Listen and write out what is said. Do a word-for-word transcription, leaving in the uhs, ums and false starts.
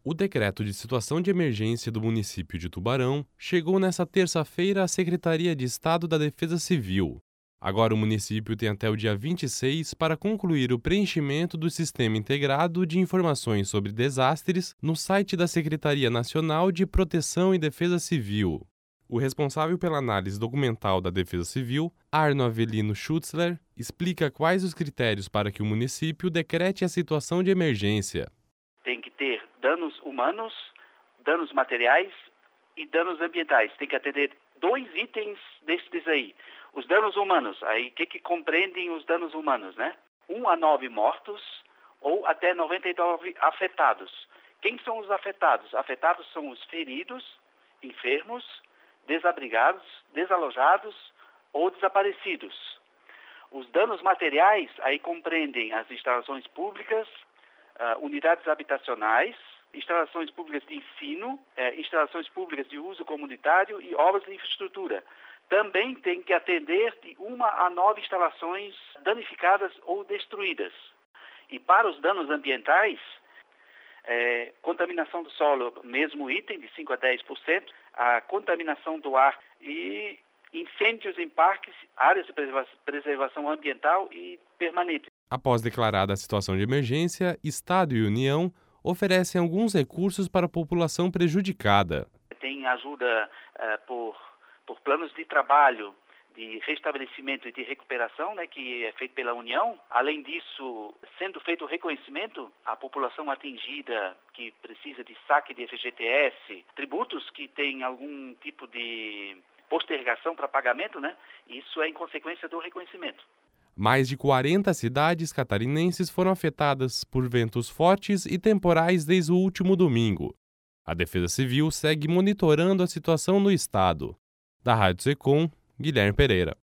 O decreto de situação de emergência do município de Tubarão chegou nesta terça-feira à Secretaria de Estado da Defesa Civil. Agora o município tem até o dia vinte e seis para concluir o preenchimento do Sistema Integrado de Informações sobre Desastres no site da Secretaria Nacional de Proteção e Defesa Civil. O responsável pela análise documental da Defesa Civil, Arno Avelino Schutzler, explica quais os critérios para que o município decrete a situação de emergência. Tem que ter danos humanos, danos materiais e danos ambientais. Tem que atender dois itens desses aí. Os danos humanos, aí o que, que compreendem os danos humanos, né? Um a nove mortos ou até noventa e nove afetados. Quem são os afetados? Afetados são os feridos, enfermos, desabrigados, desalojados ou desaparecidos. Os danos materiais aí compreendem as instalações públicas, uh, unidades habitacionais, instalações públicas de ensino, eh, instalações públicas de uso comunitário e obras de infraestrutura. Também tem que atender de uma a nove instalações danificadas ou destruídas. E para os danos ambientais, é, contaminação do solo, mesmo item, de cinco a dez por cento, a contaminação do ar e incêndios em parques, áreas de preservação ambiental e permanente. Após declarada a situação de emergência, Estado e União oferecem alguns recursos para a população prejudicada. Tem ajuda uh, por, por planos de trabalho, de restabelecimento e de recuperação, né, que é feito pela União. Além disso, sendo feito o reconhecimento à população atingida que precisa de saque de F G T S, tributos que têm algum tipo de postergação para pagamento, né, isso é em consequência do reconhecimento. Mais de quarenta cidades catarinenses foram afetadas por ventos fortes e temporais desde o último domingo. A Defesa Civil segue monitorando a situação no estado. Da Rádio Secom, Guilherme Pereira.